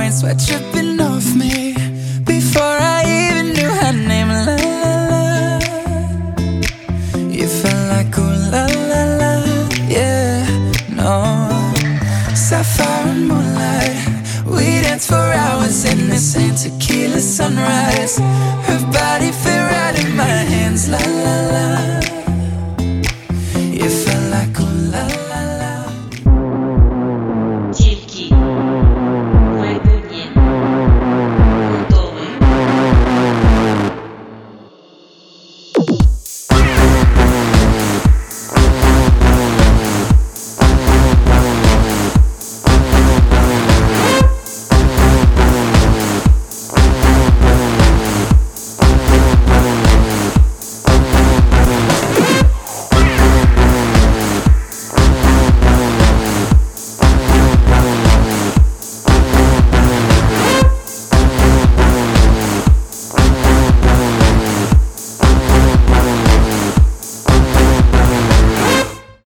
rain, sweat dripping off me before I even knew her name. La la la, you felt like ooh la la la, yeah, no. Sapphire and moonlight, we danced for hours in the same tequila sunrise. Her body fit right in my hands, la la la.